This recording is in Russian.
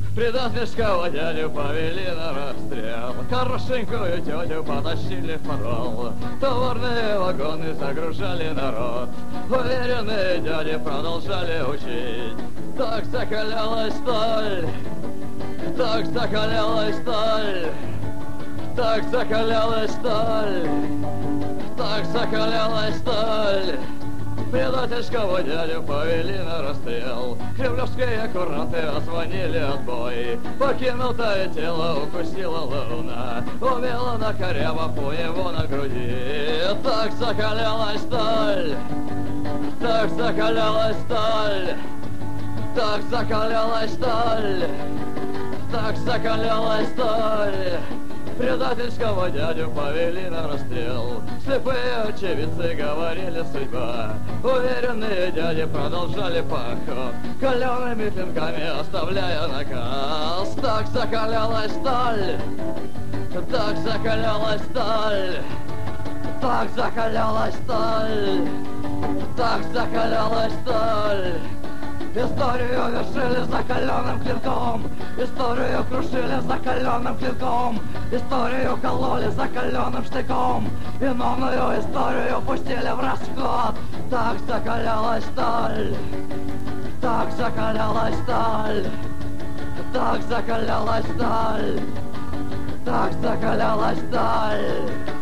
Предательского дядю повели на расстрел, хорошенькую тетю потащили в подвал, товарные вагоны загружали народ, уверенные дяди продолжали учить. Так закалялась сталь, так закалялась сталь, так закалялась сталь, так закалялась сталь. Предательского дядю повели на расстрел, кремлевские куранты отзвонили отбой. Покинутое тело укусила луна, умела на корябах у него на груди. Так закалялась сталь, так закалялась сталь, так закалялась сталь, так закалялась сталь. Предательского дядю повели на расстрел, слепые очевидцы говорили судьба, уверенные дяди продолжали поход, калеными клинками оставляя наказ. Так закалялась сталь, так закалялась сталь, так закалялась сталь, так закалялась сталь. Историю вершили закаленным клинком, историю крушили закаленным клинком, историю кололи закаленным штыком, виновную историю пустили в расход. Так закалялась сталь, так закалялась сталь, так закалялась сталь, так закалялась сталь.